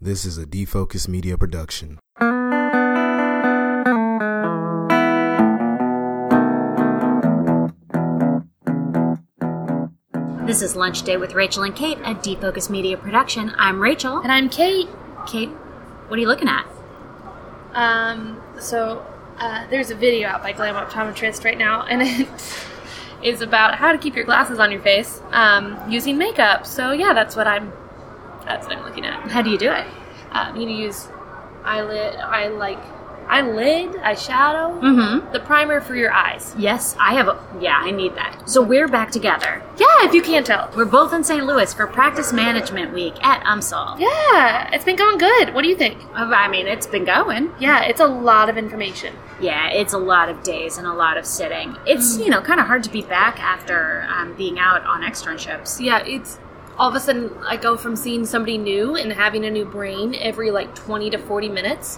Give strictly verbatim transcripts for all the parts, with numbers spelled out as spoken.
This is a Defocus Media production. This is Lunch Day with Rachel and Kate, a Defocus Media production. I'm Rachel. And I'm Kate. Kate, what are you looking at? Um, so, uh, there's a video out by Glam Optometrist right now, and it is about how to keep your glasses on your face, um, using makeup. So, yeah, that's what I'm, that's what I'm looking at. How do you do it? Um, you use eyelid, eye, like, eyelid, eyeshadow, Mm-hmm. the primer for your eyes. Yes, I have a, yeah, I need that. So we're back together. Yeah, if you can't tell. We're both in Saint Louis for Practice Management Week at U M S L. Yeah, it's been going good. What do you think? I mean, it's been going. Yeah, it's a lot of information. Yeah, it's a lot of days and a lot of sitting. It's, you know, kind of hard to be back after um, being out on externships. Yeah, it's all of a sudden I go from seeing somebody new and having a new brain every like twenty to forty minutes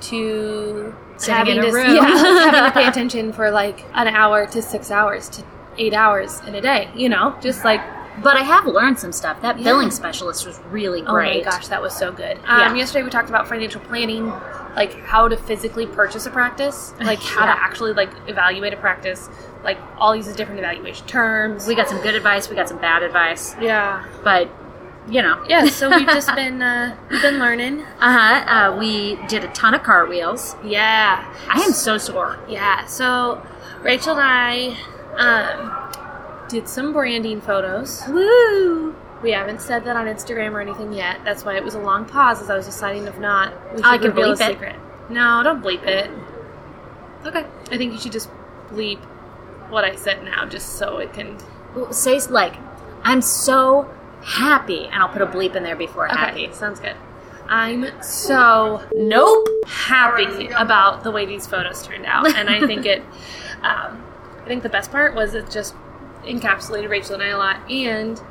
to Sitting having in a to, room. yeah, having to pay attention for like an hour to six hours to eight hours in a day, you know, just like. But I have learned some stuff. That Yeah. billing specialist was really great. Oh my gosh, that was so good. Um, Yeah. Yesterday we talked about financial planning, like how to physically purchase a practice, like how Yeah. to actually like evaluate a practice, like all these different evaluation terms. We got some good advice. We got some bad advice. yeah. But, you know. Yeah, so we've just been, uh, we've been learning. Uh-huh. Uh, we did a ton of cartwheels. Yeah. I am so sore. Yeah, so Rachel and I um, did some branding photos. Woo! We haven't said that on Instagram or anything yet. That's why it was a long pause, as I was deciding if not, we should I can reveal bleep a it. secret. No, don't bleep it. Okay. I think you should just bleep what I said now, just so it can... Well, say, like, I'm so happy. And I'll put a bleep in there before happy. Okay, sounds good. I'm so nope happy about the way these photos turned out, and I think it. Um, I think the best part was it just encapsulated Rachel and I a lot, and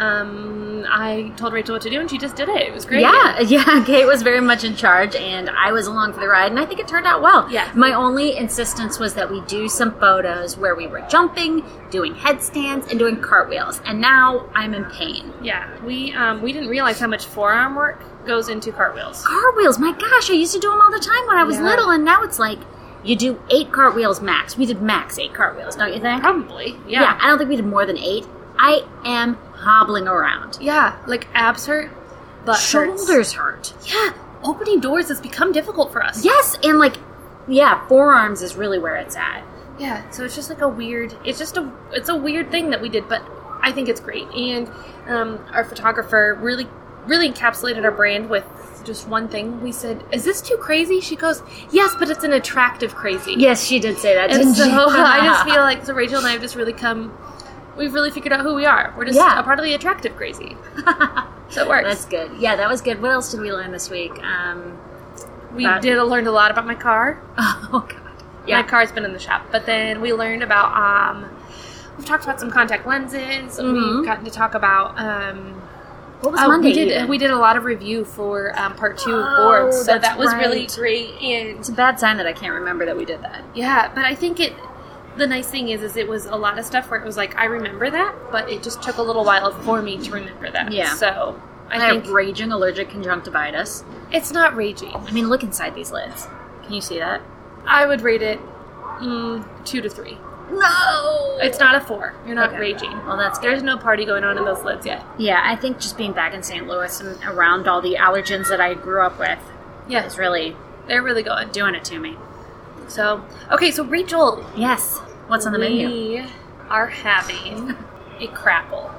um, I told Rachel what to do, and she just did it. It was great. Yeah, yeah. Kate was very much in charge, and I was along for the ride, and I think it turned out well. Yeah. My only insistence was that we do some photos where we were jumping, doing headstands, and doing cartwheels, and now I'm in pain. Yeah, we um, we didn't realize how much forearm work goes into cartwheels. Cartwheels, my gosh, I used to do them all the time when I was Yeah. little, and now it's like, you do eight cartwheels max. We did max eight cartwheels, don't you think? Probably. Yeah, Yeah. I don't think we did more than eight. I am hobbling around. Yeah, like abs hurt, butt hurts. Shoulders hurt. Yeah, opening doors has become difficult for us. Yes, and like, yeah, forearms is really where it's at. Yeah, so it's just like a weird, it's just a, it's a weird thing that we did, but I think it's great. And um, our photographer really, really encapsulated our brand with just one thing. We said, is this too crazy? She goes, yes, but it's an attractive crazy. Yes, she did say that, And didn't so she? I just feel like, so Rachel and I have just really come, we've really figured out who we are. We're just Yeah. a part of the attractive crazy. So it works. That's good. Yeah, that was good. What else did we learn this week? Um, we about- did learned a lot about my car. oh, God. Yeah. My car's been in the shop. But then we learned about, um, we've talked about some contact lenses. Mhm. We've gotten to talk about, um, What was oh, Monday we did, even? we did a lot of review for um, part two of Oh, boards. So that's that was right. really great. And It's a bad sign that I can't remember that we did that. yeah, but I think it, the nice thing is, is it was a lot of stuff where it was like, I remember that, but it just took a little while for me to remember that. Yeah. So I, I think have raging allergic conjunctivitis. it's not raging. I mean, look inside these lids. Can you see that? I would rate it mm, two to three. No! It's not a four. You're not Okay. raging. Well, that's good. There's no party going on in those lids yet. Yeah, I think just being back in Saint Louis and around all the allergens that I grew up with Yeah, is really they're really going. doing it to me. So, okay, so Rachel, Yes. What's on the menu? we are having a crapple.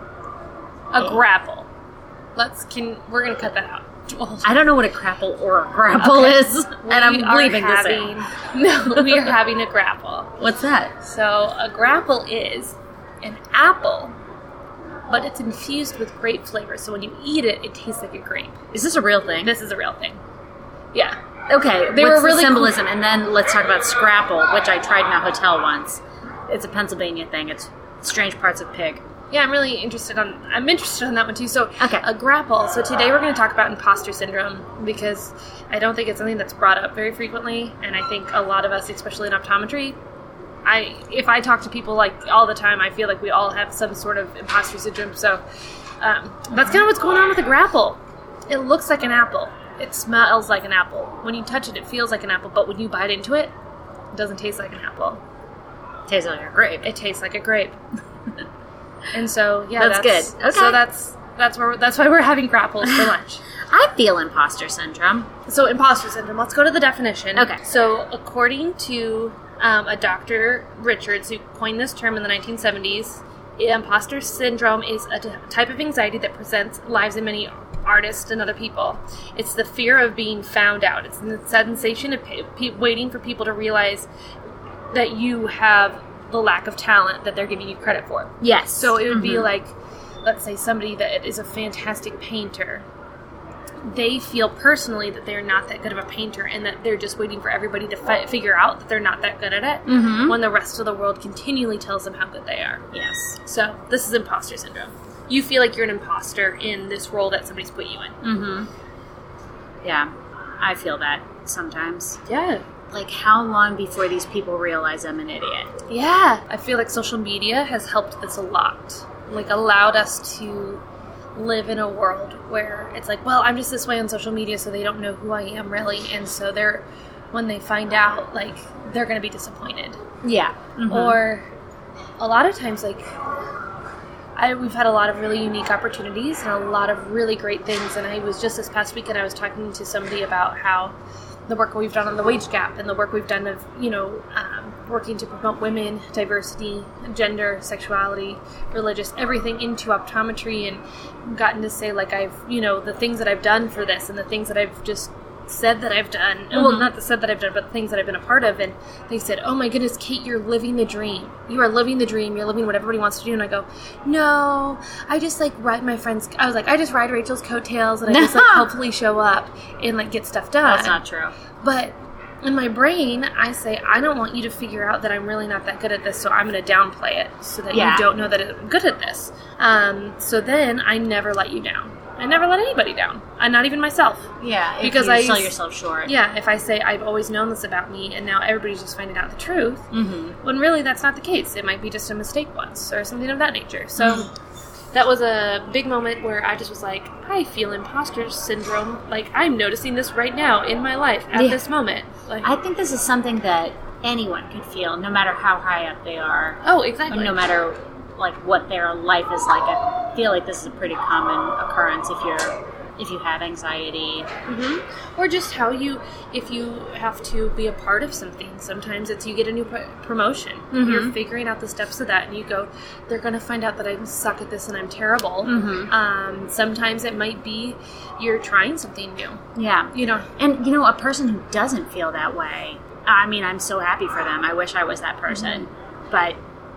A Oh. grapple. Let's, can, we're going to cut that out. Joel. I don't know what a crapple or a grapple Okay. is, and I'm We are leaving this having, in. No, we are having a grapple. What's that? So, a grapple is an apple, but it's infused with grape flavor. So when you eat it, it tastes like a grape. Is this a real thing? This is a real thing. Yeah. Okay, They what's were really the symbolism? And then let's talk about scrapple, which I tried in a hotel once. It's a Pennsylvania thing. It's strange parts of pig. Yeah, I'm really interested on. I'm interested on that one too. So, Okay. a grapple. So today we're going to talk about imposter syndrome because I don't think it's something that's brought up very frequently, and I think a lot of us, especially in optometry, I if I talk to people like all the time, I feel like we all have some sort of imposter syndrome. So um, that's kind of what's going on with the grapple. it looks like an apple. It smells like an apple. When you touch it, it feels like an apple. But when you bite into it, it doesn't taste like an apple. It tastes like a grape. It tastes like a grape. And so, yeah, that's, that's good. Okay. So that's that's where that's why we're having grapples for lunch. I feel imposter syndrome. So, imposter syndrome. Let's go to the definition. Okay. So, according to um, a Doctor Richards, who coined this term in the nineteen seventies, imposter syndrome is a t- type of anxiety that presents lives in many artists and other people. It's the fear of being found out. It's the sensation of pe- pe- waiting for people to realize that you have the lack of talent that they're giving you credit for. Yes. So it would mm-hmm. be like, let's say somebody that is a fantastic painter. They feel personally that they're not that good of a painter and that they're just waiting for everybody to fi- figure out that they're not that good at it mm-hmm. when the rest of the world continually tells them how good they are. Yes. So this is imposter syndrome. You feel like you're an imposter in this role that somebody's put you in. Mm-hmm. Yeah. I feel that sometimes. Yeah. Like, how long before these people realize I'm an idiot? Yeah. I feel like social media has helped this a lot. Like, allowed us to live in a world where it's like, well, I'm just this way on social media, so they don't know who I am really. And so they're, when they find out, like, they're going to be disappointed. Yeah. Mm-hmm. Or a lot of times, like, I, we've had a lot of really unique opportunities and a lot of really great things. And I was just this past weekend, I was talking to somebody about how the work we've done on the wage gap and the work we've done of, you know, um, working to promote women, diversity, gender, sexuality, religious, everything into optometry, and gotten to say, like, I've, you know, the things that I've done for this and the things that I've just said that I've done. Mm-hmm. Well, not the said that I've done, but the things that I've been a part of. And they said, oh my goodness, Kate, you're living the dream. You are living the dream. You're living what everybody wants to do. And I go, no, I just, like, ride my friends. I was like, I just ride Rachel's coattails and I just, like, hopefully show up and, like, get stuff done. That's not true. But in my brain, I say, I don't want you to figure out that I'm really not that good at this, so I'm going to downplay it so that yeah. you don't know that I'm good at this. Um, so then I never let you down. I never let anybody down. I not even myself. Yeah, because if you I sell yourself short. Yeah, if I say I've always known this about me and now everybody's just finding out the truth, mm-hmm. when really that's not the case. It might be just a mistake once or something of that nature. So mm-hmm. that was a big moment where I just was like, I feel imposter syndrome. Like, I'm noticing this right now in my life at yeah. this moment. Like, I think this is something that anyone could feel, no matter how high up they are. Oh, exactly. No matter, like, what their life is like. I feel like this is a pretty common occurrence if you're if you have anxiety. Mm-hmm. Or just how you, if you have to be a part of something. Sometimes it's you get a new pro- promotion. Mm-hmm. You're figuring out the steps of that, and you go, they're going to find out that I suck at this and I'm terrible. Mm-hmm. Um, sometimes it might be you're trying something new. Yeah. You know. And, you know, a person who doesn't feel that way, I mean, I'm so happy for them. I wish I was that person. Mm-hmm. But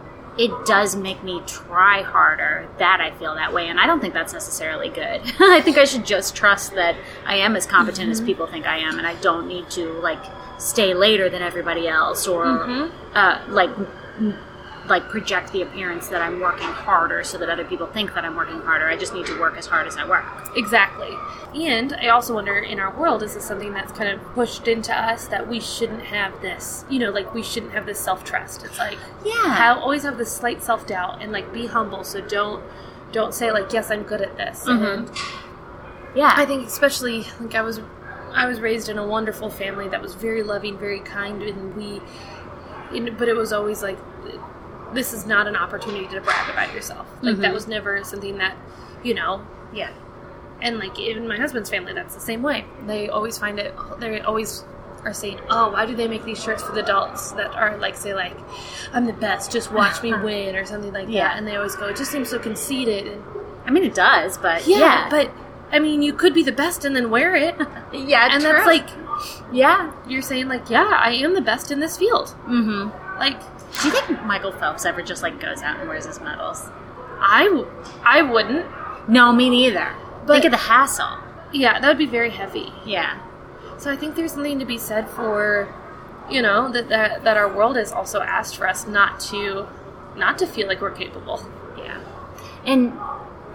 it does make me try harder that I feel that way, and I don't think that's necessarily good. I think I should just trust that I am as competent mm-hmm. as people think I am, and I don't need to, like, stay later than everybody else or, mm-hmm. uh, like, m- like project the appearance that I'm working harder so that other people think that I'm working harder. I just need to work as hard as I work. Exactly. And I also wonder, in our world, is this something that's kind of pushed into us that we shouldn't have this, you know, like we shouldn't have this self-trust. It's like, yeah, have, always have this slight self-doubt and, like, be humble. So don't, don't say, like, yes, I'm good at this. Mm-hmm. And yeah. I think especially, like, I was, I was raised in a wonderful family that was very loving, very kind, and we, you know, but it was always like, this is not an opportunity to brag about yourself. Like, mm-hmm. that was never something that, you know, yeah. And, like, in my husband's family, that's the same way. They always find it, they always are saying, oh, why do they make these shirts for the adults that are, like, say, like, I'm the best, just watch me win, or something like yeah. that. And they always go, it just seems so conceited. And, I mean, it does, but, yeah. yeah. But, I mean, you could be the best and then wear it. yeah, And true. that's, like, yeah. You're saying, like, yeah, I am the best in this field. Mm-hmm. Like, do you think Michael Phelps ever just, like, goes out and wears his medals? I, w- I wouldn't. No, me neither. But, think of the hassle. Yeah, that would be very heavy. Yeah. So I think there's something to be said for, you know, that, that that our world has also asked for us not to, not to feel like we're capable. Yeah. And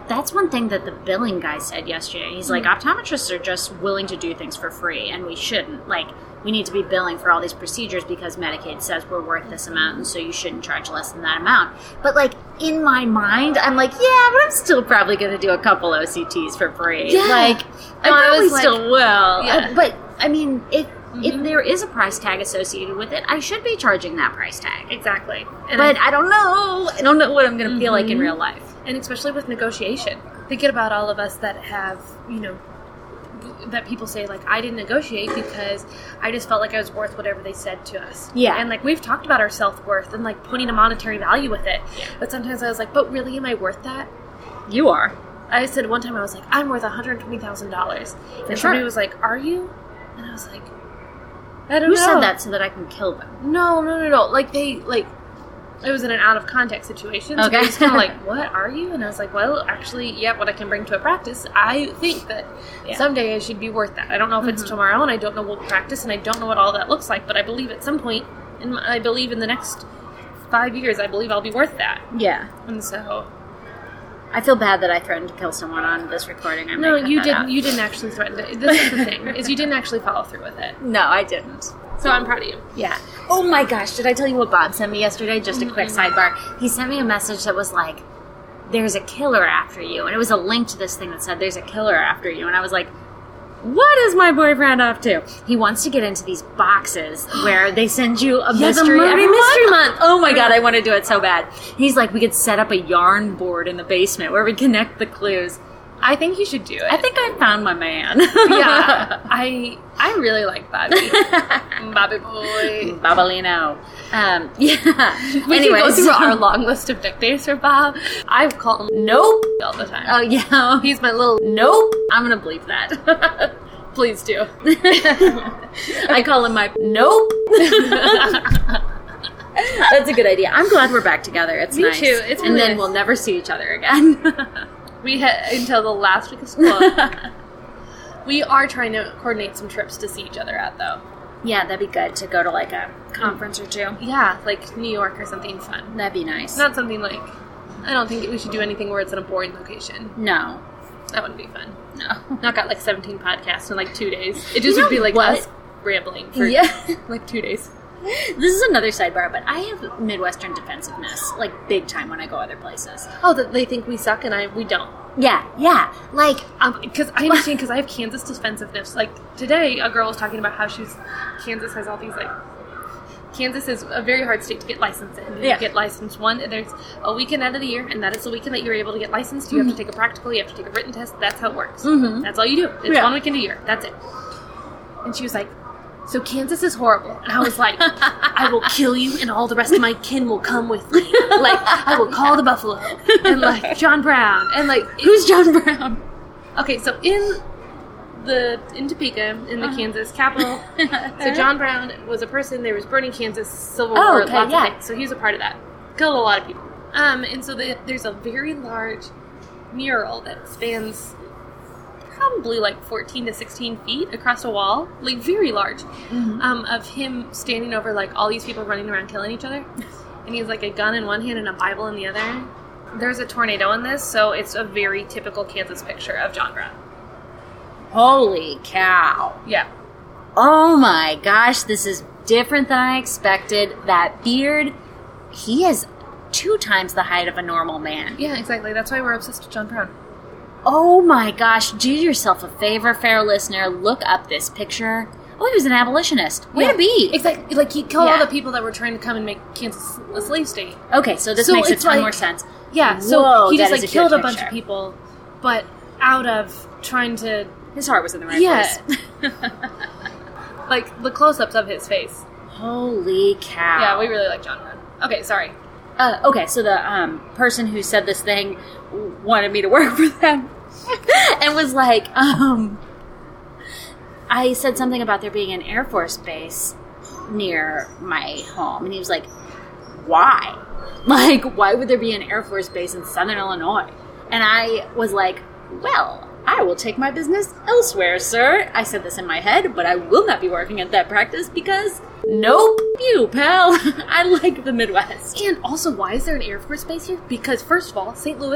that's one thing that the billing guy said yesterday. He's mm-hmm. like, optometrists are just willing to do things for free, and we shouldn't. Like, we need to be billing for all these procedures because Medicaid says we're worth this amount, and so you shouldn't charge less than that amount. But, like, in my mind, I'm like, yeah, but I'm still probably going to do a couple O C Ts for free. Yeah. Like, I no, probably I like, still will. Yeah. Uh, but, I mean, if mm-hmm. if there is a price tag associated with it, I should be charging that price tag. Exactly. And but I, I don't know. I don't know what I'm going to mm-hmm. feel like in real life. And especially with negotiation. Thinking about all of us that have, you know, that people say, like, I didn't negotiate because I just felt like I was worth whatever they said to us. Yeah. And, like, we've talked about our self-worth and, like, putting a monetary value with it. Yeah. But sometimes I was like, but really, am I worth that? You are. I said one time, I was like, I'm worth one hundred twenty thousand dollars. And sure. somebody was like, are you? And I was like, I don't Who know. said that so that I can kill them? No, no, no, no. Like, they, like... It was in an out-of-context situation. So okay. I was kind of like, what are you? And I was like, well, actually, yeah, what I can bring to a practice, I think that yeah. someday I should be worth that. I don't know if mm-hmm. it's tomorrow, and I don't know what practice, and I don't know what all that looks like, but I believe at some point, and I believe in the next five years, I believe I'll be worth that. Yeah. And so... I feel bad that I threatened to kill someone on this recording. I no, you didn't. Out. You didn't actually threaten to. This is the thing, is you didn't actually follow through with it. No, I didn't. So I'm proud of you. Yeah. Oh my gosh, did I tell you what Bob sent me yesterday? Just a quick mm-hmm. sidebar. He sent me a message that was like, there's a killer after you. And it was a link to this thing that said, there's a killer after you. And I was like, what is my boyfriend up to? He wants to get into these boxes where they send you a yeah, mystery the every mystery month. month. Oh my god, I want to do it so bad. He's like, we could set up a yarn board in the basement where we connect the clues. I think you should do it. I think I found my man. yeah, I I really like Bobby. Bobby boy. Bobolino. Um, yeah. We Anyways. can go through our long list of nicknames for Bob. I call him Nope all the time. Oh, yeah. He's my little Nope. I'm going to bleep that. Please do. I call him my Nope. That's a good idea. I'm glad we're back together. It's Me nice. too. It's and really then nice. We'll never see each other again. We had until the last week of school. We are trying to coordinate some trips to see each other at, though. Yeah, that'd be good to go to like a conference or two. Yeah, like New York or something fun. That'd be nice. Not something like, I don't think we should do anything where it's in a boring location. No. That wouldn't be fun. No. Not got like seventeen podcasts in like two days. It just You would be know like what? us rambling for Yeah. like two days. This is another sidebar, but I have Midwestern defensiveness, like big time when I go other places. Oh, that they think we suck and I we don't. Yeah, yeah. Like, because um, I understand, because I have Kansas defensiveness. Like, today, a girl was talking about how she's, Kansas has all these, like, Kansas is a very hard state to get licensed in. You yeah. get licensed one, there's a weekend out of the year, and that is the weekend that you're able to get licensed. You mm-hmm. have to take a practical, you have to take a written test. That's how it works. Mm-hmm. That's all you do. It's yeah. one weekend a year. That's it. And she was like, so Kansas is horrible. And I was like, I will kill you and all the rest of my kin will come with me. Like, I will call the buffalo. And, like, John Brown. And, like... Who's John Brown? Okay, so in the... In Topeka, in the uh-huh. Kansas capital, so John Brown was a person, there was burning Kansas, Civil oh, War, okay, lots yeah. of things. So he was a part of that. Killed a lot of people. Um, and so the, there's a very large mural that spans... probably like fourteen to sixteen feet across a wall, like very large, mm-hmm. um, of him standing over like all these people running around killing each other, and he has like a gun in one hand and a Bible in the other. There's a tornado in this, so it's a very typical Kansas picture of John Brown. Holy cow. Yeah. Oh my gosh, this is different than I expected. That beard, he is two times the height of a normal man. Yeah, exactly. That's why we're obsessed with John Brown. Oh my gosh, do yourself a favor, fair listener, look up this picture. Oh, he was an abolitionist. Way yeah. to be. Exactly. Like, he killed yeah. all the people that were trying to come and make Kansas a slave state. Okay, so this so makes a it's ton like, more sense. Yeah, so Whoa, he just, that is like, a killed good a bunch picture. of people, but out of trying to... His heart was in the right yeah. place. Like, the close-ups of his face. Holy cow. Yeah, we really like John Brown. Okay, sorry. Uh, okay, so the um, person who said this thing wanted me to work for them. And was like, um, I said something about there being an Air Force base near my home. And he was like, why? Like, why would there be an Air Force base in Southern Illinois? And I was like, well, I will take my business elsewhere, sir. I said this in my head, but I will not be working at that practice because, nope, you, pal. I like the Midwest. And also, why is there an Air Force base here? Because, first of all, Saint Louis,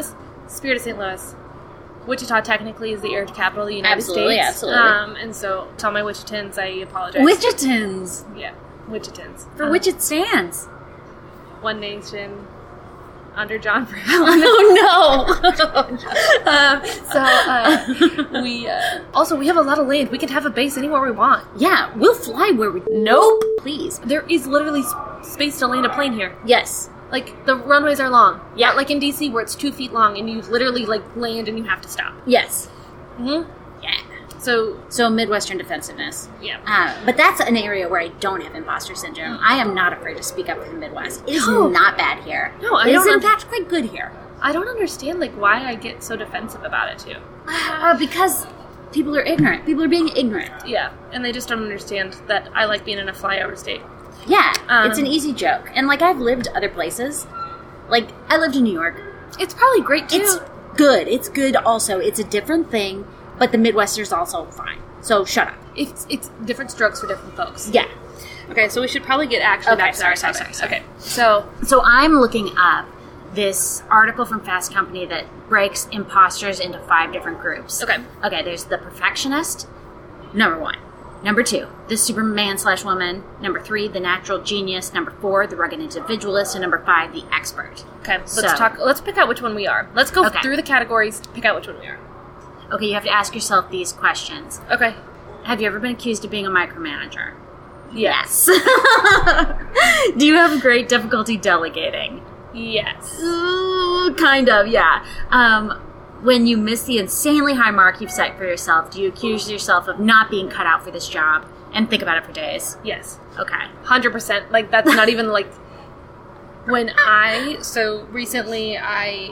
Spirit of Saint Louis. Wichita technically is the air capital of the United absolutely, States. Absolutely, absolutely. Um, and so, to all my Wichitans, I apologize. Wichitans! Yeah, Wichitans. For um, which it stands. One nation under John Brown. Oh, no! um, so, uh, we, uh, also, we have a lot of land. We can have a base anywhere we want. Yeah, we'll fly where we... Nope! Please. There is literally sp- space to land a plane here. Yes. Like, the runways are long. Yeah. Not like in D C where it's two feet long and you literally, like, land and you have to stop. Yes. Mm-hmm. Yeah. So, So Midwestern defensiveness. yeah. Uh, but that's an area where I don't have imposter syndrome. I am not afraid to speak up for the Midwest. It is No. not bad here. No, I It is don't in un- fact quite good here. I don't understand, like, why I get so defensive about it, too. Uh, because people are ignorant. People are being ignorant. Yeah, and they just don't understand that I like being in a flyover state. Yeah, Um, it's an easy joke. And, like, I've lived other places. Like, I lived in New York. It's probably great, too. It's good. It's good also. It's a different thing, but the Midwestern's also fine. So, shut up. It's it's different strokes for different folks. Yeah. Okay, so we should probably get actually Okay, back to sorry, our sorry, topic. sorry, sorry. Okay, so So, I'm looking up this article from Fast Company that breaks imposters into five different groups. Okay. Okay, there's the perfectionist, number one. Number two, the Superman slash woman. Number three, the natural genius. Number four, the rugged individualist. And number five, the expert. okay, let's So- talk. Let's pick out which one we are. Let's go Okay. through the categories. Pick out which one we are. Okay, you have to ask yourself these questions. Okay. Have you ever been accused of being a micromanager? Yes. Do you have great difficulty delegating? Yes. Ooh, kind of, yeah. Um, when you miss the insanely high mark you've set for yourself, do you accuse yourself of not being cut out for this job and think about it for days? Yes. Okay. Hundred percent. Like that's not even like when I. So recently, I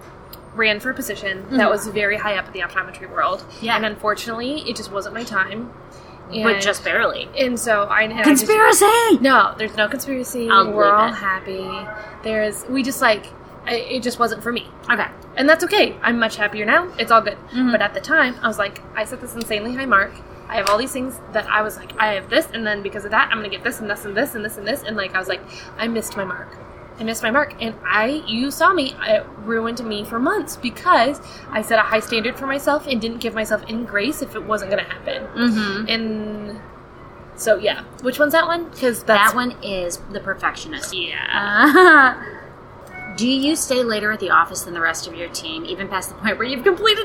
ran for a position that Mhm. was very high up in the optometry world. Yeah. And unfortunately, it just wasn't my time. And, But just barely. And so I and I just- Conspiracy! no, there's no conspiracy. I'll We're believe all it. happy. There's we just like I, it just wasn't for me. Okay. And that's okay. I'm much happier now. It's all good. Mhm. But at the time, I was like, I set this insanely high mark. I have all these things that I was like, I have this, and then because of that, I'm going to get this and this and this and this and this. And like, I was like, I missed my mark. I missed my mark. And I, you saw me, it ruined me for months because I set a high standard for myself and didn't give myself any grace if it wasn't going to happen. Mm-hmm. And so, yeah. Which one's that one? Because That one is the perfectionist. Yeah. Uh, do you stay later at the office than the rest of your team, even past the point where you've completed,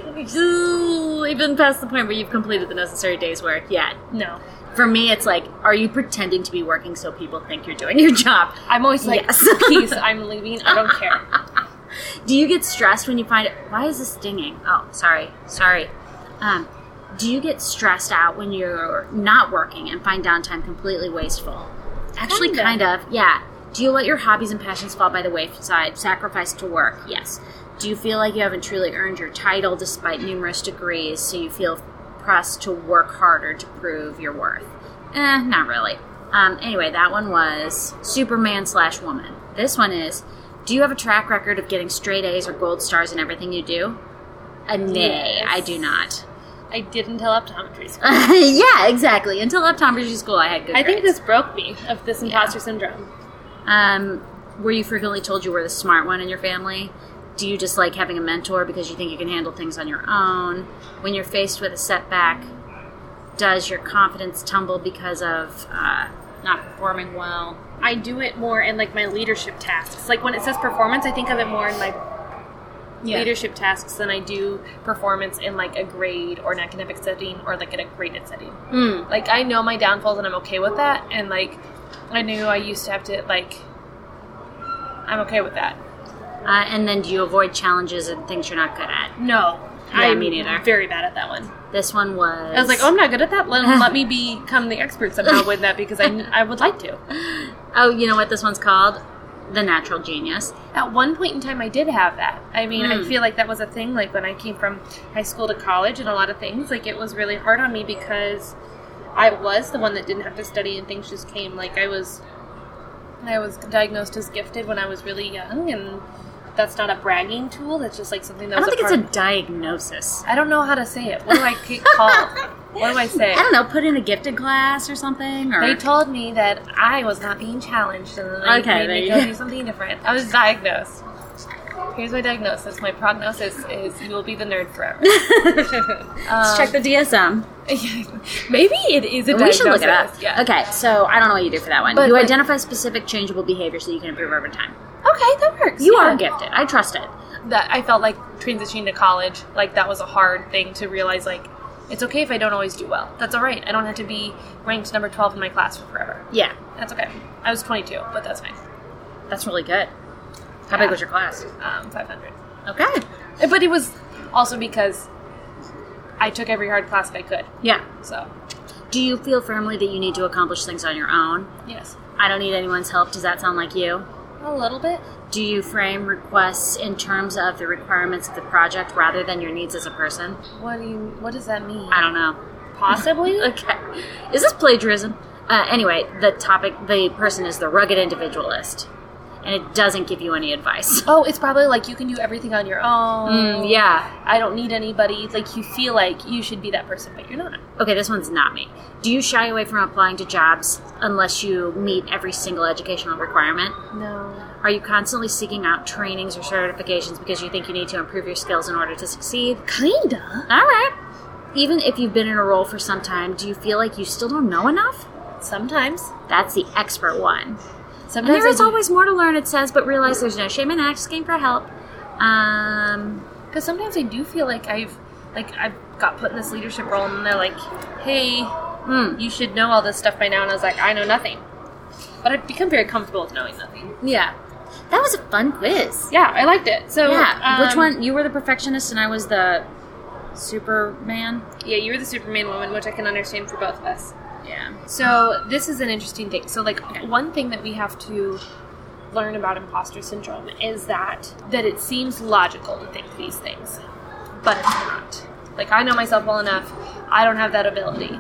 even past the point where you've completed the necessary day's work? Yeah. No. For me, it's like, are you pretending to be working so people think you're doing your job? I'm always like, Yes. peace, I'm leaving, I don't care. Do you get stressed when you find it? Why is this stinging? Oh, sorry, sorry. Um, do you get stressed out when you're not working and find downtime completely wasteful? Actually, Kinda. kind of, yeah. Do you let your hobbies and passions fall by the wayside, sacrifice to work? Yes. Do you feel like you haven't truly earned your title despite numerous degrees, so you feel pressed to work harder to prove your worth? Eh, not really. Um, anyway, that one was Superman slash woman. This one is, do you have a track record of getting straight A's or gold stars in everything you do? A nay, Yes. I do not. I did until optometry school. Yeah, exactly. Until optometry school, I had good I think grades. this broke me of this imposter Yeah. syndrome. Um, were you frequently told you were the smart one in your family? Do you just like having a mentor because you think you can handle things on your own? When you're faced with a setback, does your confidence tumble because of uh, not performing well? I do it more in like my leadership tasks. Like when it says performance, I think of it more in my leadership tasks than I do performance in like a grade or an academic setting or like in a graded setting. Mm. Like I know my downfalls and I'm okay with that. And like I knew I used to have to like, I'm okay with that. Uh, and then do you avoid challenges and things you're not good at? No. Yeah, I'm me neither. very bad at that one. This one was... I was like, oh, I'm not good at that. Let, let me become the expert somehow with that because I, I would like to. Oh, you know what this one's called? The natural genius. At one point in time, I did have that. I mean, I Mm. feel like that was a thing, like when I came from high school to college and a lot of things, like it was really hard on me because I was the one that didn't have to study and things just came. Like I was, I was diagnosed as gifted when I was really young, and that's not a bragging tool. That's just like something that I was don't think a it's part a diagnosis. I don't know how to say it. What do I get called? What do I say? I don't know, put in a gifted class or something? Or... They told me that I was not being challenged, and then they Okay, made there me you go go. do something different. I was diagnosed. Here's my diagnosis. My prognosis is you will be the nerd forever. Let's um, check the D S M. Maybe it is a diagnosis. We should look it up. Yeah. Okay, so I don't know what you do for that one. But, you like, identify specific changeable behavior so you can improve over time. Okay, that works. You yeah. are gifted. I trust it. That I felt like transitioning to college, like that was a hard thing to realize, like, it's okay if I don't always do well. That's all right. I don't have to be ranked number twelve in my class for forever. Yeah. That's okay. I was twenty-two, but that's fine. That's really good. How Yeah. big was your class? Um, five hundred. Okay. But it was also because I took every hard class that I could. Yeah. So, Do you feel firmly that you need to accomplish things on your own? yes. I don't need anyone's help. Does that sound like you? A little bit. Do you frame requests in terms of the requirements of the project rather than your needs as a person? What do you, what does that mean? I don't know. Possibly? Okay. Is this plagiarism? Uh, anyway, the topic, the person is the rugged individualist. And it doesn't give you any advice. Oh, it's probably like you can do everything on your own. Mm, yeah. I don't need anybody. Like, you feel like you should be that person, but you're not. Okay, this one's not me. Do you shy away from applying to jobs unless you meet every single educational requirement? No. Are you constantly seeking out trainings or certifications because you think you need to improve your skills in order to succeed? Kinda. All right. Even if you've been in a role for some time, do you feel like you still don't know enough? Sometimes. That's the expert one. And Sometimes there is I do- always more to learn, it says, but realize there's no shame in asking for help. Um, Because sometimes I do feel like I've, like, I've got put in this leadership role, and they're like, hey, mm, you should know all this stuff by now. And I was like, I know nothing. But I've become very comfortable with knowing nothing. yeah. That was a fun quiz. Yeah, I liked it. So, Yeah. um, Which one? You were the perfectionist and I was the Superman? Yeah, you were the Superman woman, which I can understand for both of us. Yeah. So this is an interesting thing. So, like, one thing that we have to learn about imposter syndrome is that that it seems logical to think these things, but it's not. Like, I know myself well enough. I don't have that ability.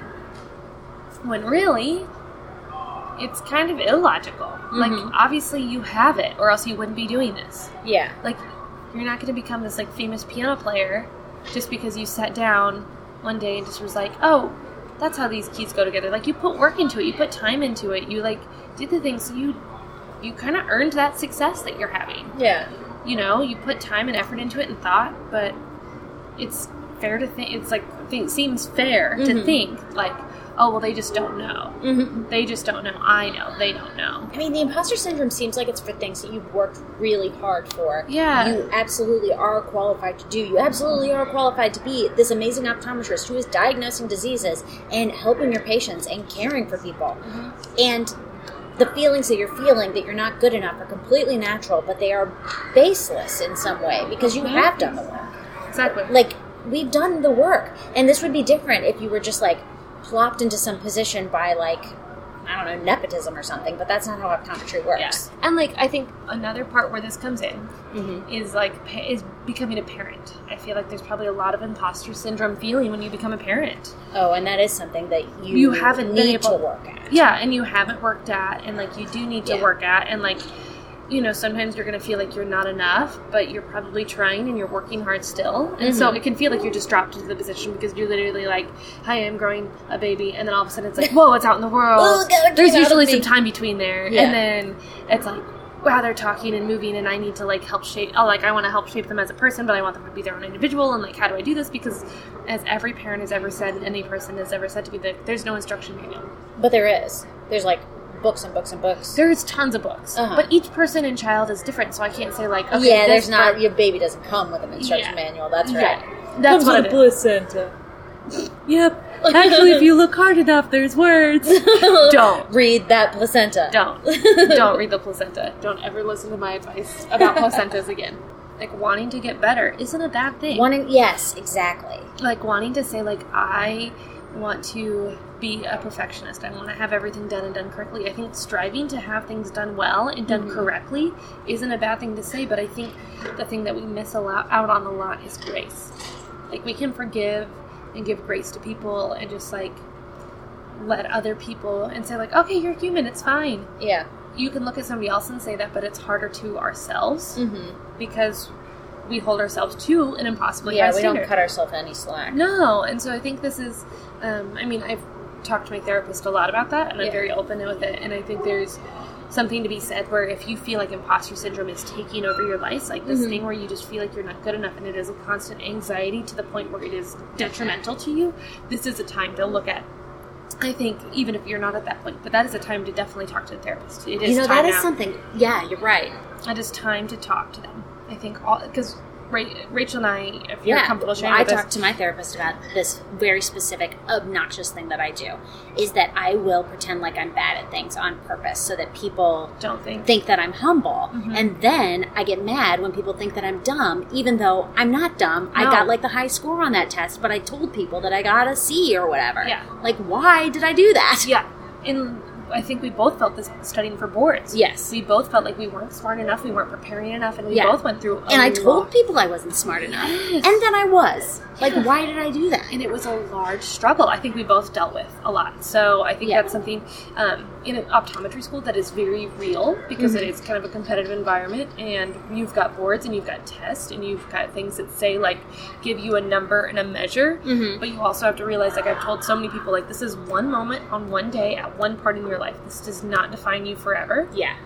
When really, it's kind of illogical. Like, obviously you have it, or else you wouldn't be doing this. Yeah. Like, you're not going to become this, like, famous piano player just because you sat down one day and just was like, oh, that's how these keys go together. Like, you put work into it. You put time into it. You, like, did the things. So you, you kind of earned that success that you're having. Yeah. You know, you put time and effort into it and thought, but it's fair to think, it's like, it seems fair to Mhm. think, like, oh, well, they just don't know. Mm-hmm. They just don't know. I know. They don't know. I mean, the imposter syndrome seems like it's for things that you've worked really hard for. Yeah. You absolutely are qualified to do. You absolutely are qualified to be this amazing optometrist who is diagnosing diseases and helping your patients and caring for people. Mm-hmm. And the feelings that you're feeling that you're not good enough are completely natural, but they are baseless in some way because you Mm-hmm. have done the work. Exactly. Like, we've done the work. And this would be different if you were just, like, plopped into some position by, like, I don't know, nepotism or something, but that's not how optometry works. Yeah. And, like, I think another part where this comes in Mm-hmm. is, like, pa- is becoming a parent. I feel like there's probably a lot of imposter syndrome feeling when you become a parent. Oh, and that is something that you, You haven't been need able- to work at. Yeah, and you haven't worked at, and, like, you do need to Yeah. work at, and, like, you know, sometimes you're going to feel like you're not enough, but you're probably trying and you're working hard still. And so Mhm. it can feel like you're just dropped into the position because you're literally like, hi, I'm growing a baby. And then all of a sudden it's like, whoa, it's out in the world. Oh, God, There's get out of usually me. some time between there. Yeah. And then it's like, wow, they're talking and moving and I need to, like, help shape, oh, like, I want to help shape them as a person, but I want them to be their own individual. And, like, how do I do this? Because as every parent has ever said, and any person has ever said to me, that there's no instruction manual. But there is. There's, like, books and books and books. There's tons of books, Uh-huh. but each person and child is different, so I can't say, like, okay, yeah, this there's not, part- your baby doesn't come with an instruction Yeah. manual. That's Yeah. right. That's what it is. placenta. Yep. Actually, if you look hard enough, there's words. Don't. Read that placenta. Don't. Don't read the placenta. Don't ever listen to my advice about placentas again. Like, wanting to get better isn't a bad thing. Wanting, yes, exactly. Like, wanting to say, like, I want to be a perfectionist. I want to have everything done and done correctly. I think striving to have things done well and done correctly isn't a bad thing to say, but I think the thing that we miss a lot, out on a lot is grace. Like, we can forgive and give grace to people and just, like, let other people and say, like, okay, you're human, it's fine. Yeah. You can look at somebody else and say that, but it's harder to ourselves Mm-hmm. because we hold ourselves to an impossibly Yeah, high we standard. don't cut ourselves any slack. No, and so I think this is, um, I mean, I've talked to my therapist a lot about that, and I'm Yeah. very open with it, and I think there's something to be said where if you feel like imposter syndrome is taking over your life, like this Mm-hmm. thing where you just feel like you're not good enough and it is a constant anxiety to the point where it is detrimental to you, this is a time to look at. I think even if you're not at that point, but that is a time to definitely talk to a therapist. It is You know, time that is now. something. Yeah, you're right. It is time to talk to them. I think all because Rachel and I, if you're Yeah, comfortable sharing well, I with us, talked to my therapist about this very specific, obnoxious thing that I do, is that I will pretend like I'm bad at things on purpose so that people don't think. think that I'm humble. Mm-hmm. And then I get mad when people think that I'm dumb, even though I'm not dumb. I No. got like the high score on that test, but I told people that I got a C or whatever. Yeah. Like, why did I do that? Yeah, and I think we both felt this studying for boards. Yes. We both felt like we weren't smart enough, we weren't preparing enough, and we Yeah. both went through a And I lot. told people I wasn't smart enough. Yes. And then I was. Like, why did I do that? And it was a large struggle. I think we both dealt with a lot. So I think Yeah. that's something um, in an optometry school that is very real because Mm-hmm. it is kind of a competitive environment. And you've got boards and you've got tests and you've got things that say, like, give you a number and a measure. Mm-hmm. But you also have to realize, like I've told so many people, like, this is one moment on one day at one part in your life. This does not define you forever. Yeah.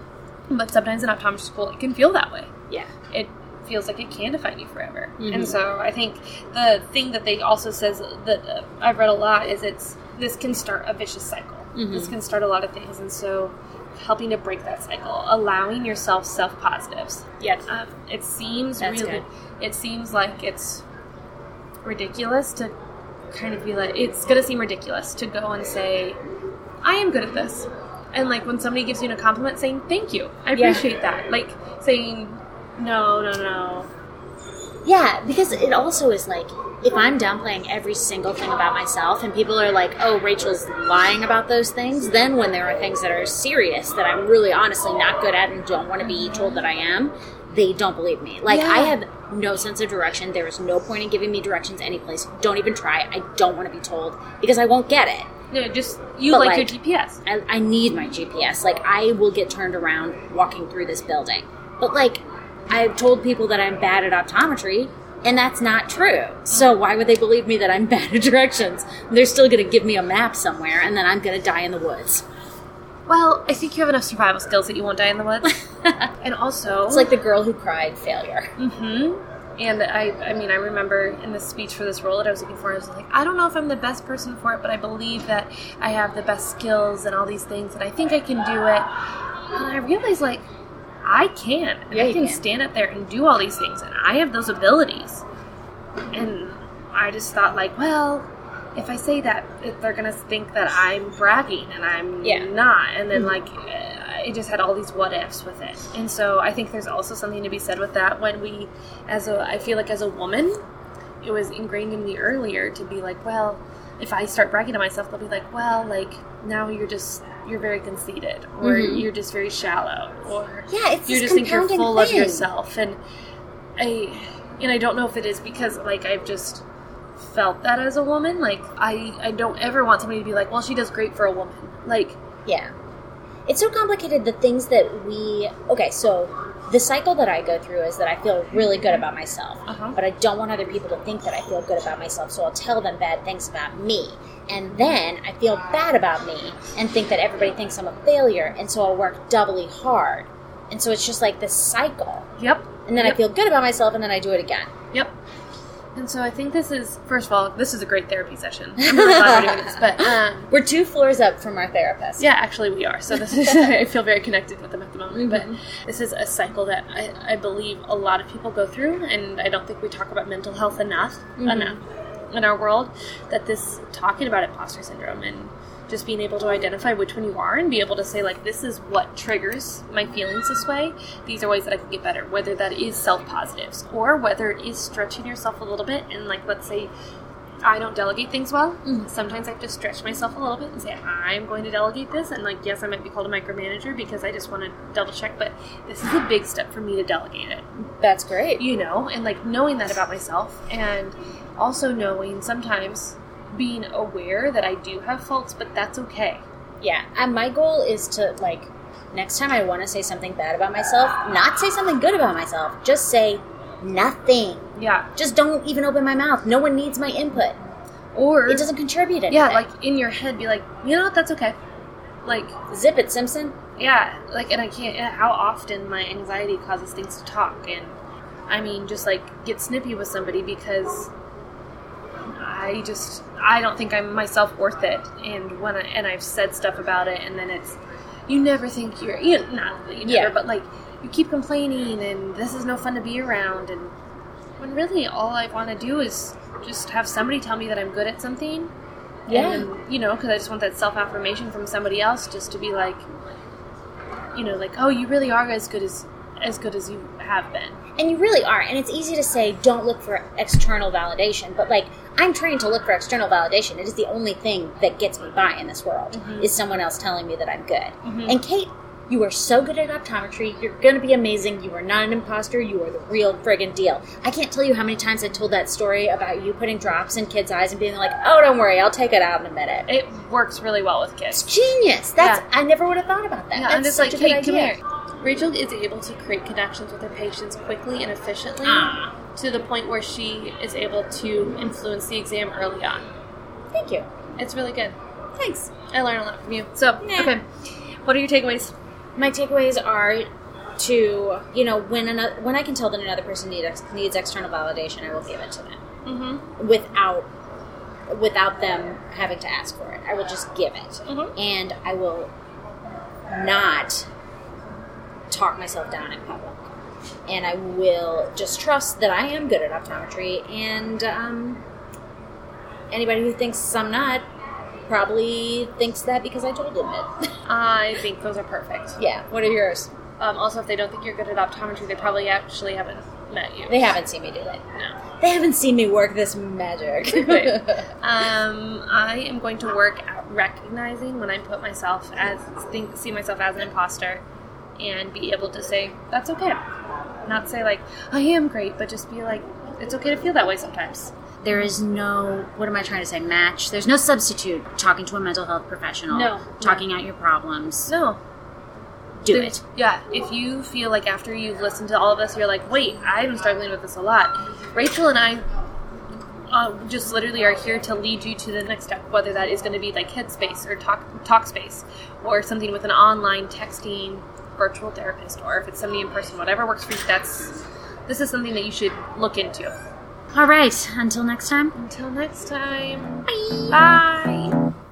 But sometimes in optometry school, it can feel that way. Yeah. It feels like it can define you forever. Mhm. And so I think the thing that they also says that uh, I've read a lot is it's this can start a vicious cycle. Mhm. This can start a lot of things. And so helping to break that cycle, allowing yourself self-positives. Yes. Um, it seems That's really, good. it seems like it's ridiculous to kind of be like, it's going to seem ridiculous to go and say, I am good at this. And like when somebody gives you a compliment, saying thank you, I Yeah. appreciate that. Like saying no, no, no. Yeah, because it also is like, if I'm downplaying every single thing about myself and people are like, oh, Rachel's lying about those things, then when there are things that are serious that I'm really honestly not good at and don't want to be told that I am, they don't believe me. Like, Yeah. I have no sense of direction. There is no point in giving me directions anyplace. Don't even try. I don't want to be told because I won't get it. No, just you But, like, like- your G P S. I, I need my G P S. Like, I will get turned around walking through this building. But, like, I've told people that I'm bad at optometry, and that's not true. So why would they believe me that I'm bad at directions? They're still going to give me a map somewhere, and then I'm going to die in the woods. Well, I think you have enough survival skills that you won't die in the woods. And also, It's like the girl who cried failure. hmm And I, I mean, I remember in the speech for this role that I was looking for, I was like, I don't know if I'm the best person for it, but I believe that I have the best skills and all these things, and I think I can do it. And I realized, like, I can. And Yeah, I you can can. stand up there and do all these things, and I have those abilities. And I just thought, like, well, if I say that, if they're going to think that I'm bragging, and I'm Yeah. not. And then, like, uh, it just had all these what ifs with it. And so I think there's also something to be said with that when we, as a, I feel like as a woman, it was ingrained in me earlier to be like, well, if I start bragging to myself, they'll be like, well, like, now you're just, you're very conceited, or Mhm. you're just very shallow, or Yeah, it's you this just think you're compounding full of thing. yourself. And I, and I don't know if it is because, like, I've just felt that as a woman. Like, I, I don't ever want somebody to be like, well, she does great for a woman. Like, Yeah. It's so complicated, the things that we... Okay, so the cycle that I go through is that I feel really good about myself, Uh-huh. but I don't want other people to think that I feel good about myself, so I'll tell them bad things about me. And then I feel bad about me and think that everybody thinks I'm a failure, and so I'll work doubly hard. And so it's just like this cycle. yep. And then Yep. I feel good about myself, and then I do it again. Yep. And so I think this is, first of all, this is a great therapy session. I'm really glad we're doing this. But, um, We're two floors up from our therapist. yeah, actually we are. So this is, I feel very connected with them at the moment. Mm-hmm. But this is a cycle that I, I believe a lot of people go through, and I don't think we talk about mental health enough, Mm-hmm. enough in our world, that this, talking about imposter syndrome and just being able to identify which one you are and be able to say, like, this is what triggers my feelings this way. These are ways that I can get better, whether that is self-positives or whether it is stretching yourself a little bit. And, like, let's say I don't delegate things well. Mm-hmm. Sometimes I have to stretch myself a little bit and say, I'm going to delegate this. And, like, yes, I might be called a micromanager because I just want to double check, but this is a big step for me to delegate it. That's great. You know, and, like, knowing that about myself, and also knowing sometimes being aware that I do have faults, but that's okay. Yeah, and my goal is to, like, next time I want to say something bad about myself, not say something good about myself, just say nothing. Yeah. Just don't even open my mouth. No one needs my input. Or, It doesn't contribute anything. yeah, like, in your head, be like, you know what, that's okay. Like, Zip it, Simpson. Yeah, like, and I can't, how often my anxiety causes things to talk, and, I mean, just, like, get snippy with somebody because I just, I don't think I'm myself worth it, and when I, and I've said stuff about it, and then it's, you never think you're, you know, not that you never, Yeah. but, like, you keep complaining, and this is no fun to be around, and when really all I want to do is just have somebody tell me that I'm good at something, Yeah. and, you know, because I just want that self-affirmation from somebody else, just to be like, you know, like, oh, you really are as good as as good as you have been. And you really are. And it's easy to say, don't look for external validation. But, like, I'm trained to look for external validation. It is the only thing that gets me by in this world, Mm-hmm. is someone else telling me that I'm good. And, Kate, you are so good at optometry. You're going to be amazing. You are not an imposter. You are the real friggin' deal. I can't tell you how many times I told that story about you putting drops in kids' eyes and being like, oh, don't worry, I'll take it out in a minute. It works really well with kids. Genius. That's Yeah. I never would have thought about that. Yeah, That's I'm just such like, a good hey, come idea. here. Rachel is able to create connections with her patients quickly and efficiently Ah. to the point where she is able to influence the exam early on. Thank you. It's really good. Thanks. I learn a lot from you. So, Yeah. okay. What are your takeaways? My takeaways are to, you know, when another, when I can tell that another person need, needs external validation, I will give it to them Mm-hmm. without without them having to ask for it. I will just give it, Mhm. and I will not talk myself down in public. And I will just trust that I am good at optometry, and um, anybody who thinks I'm not probably thinks that because I told them it. I think those are perfect. Yeah. What are yours? Um, also, if they don't think you're good at optometry, they probably actually haven't met you. They haven't seen me do it. No. They haven't seen me work this magic. Right. Um, I am going to work at recognizing when I put myself as, think, see myself as an imposter, and be able to say, that's okay. Not say, like, I am great, but just be like, it's okay to feel that way sometimes. There is no, what am I trying to say, match. There's no substitute talking to a mental health professional, No. talking out your problems. No. Do There's- it. Yeah, if you feel like after you've listened to all of us, you're like, wait, I'm struggling with this a lot. Rachel and I uh, just literally are here to lead you to the next step, whether that is going to be like Headspace or Talk Talkspace or something with an online texting virtual therapist, or if it's somebody in person, whatever works for you. That's this is something that you should look into. All right. Until next time. Until next time. Bye. Bye.